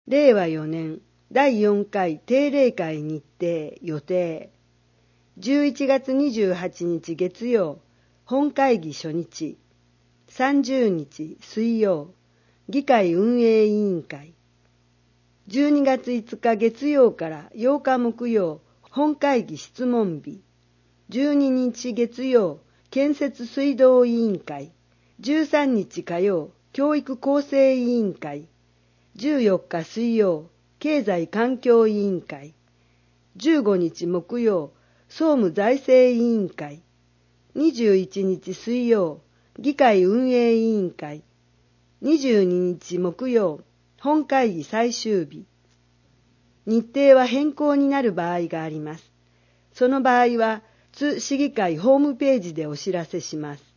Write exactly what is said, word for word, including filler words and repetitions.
れいわよねんだいよんかい定例会日程予定。じゅういちがつにじゅうはちにち月曜、本会議初日。さんじゅうにち水曜、議会運営委員会。じゅうにがついつか月曜からようか木曜、本会議質問日。じゅうににち月曜、建設水道委員会。じゅうさんにち火曜、教育厚生委員会。じゅうよっか水曜、経済環境委員会。じゅうごにち木曜、総務財政委員会。にじゅういちにち水曜、議会運営委員会。にじゅうににち木曜、本会議最終日。日程は変更になる場合があります。その場合は、津市議会ホームページでお知らせします。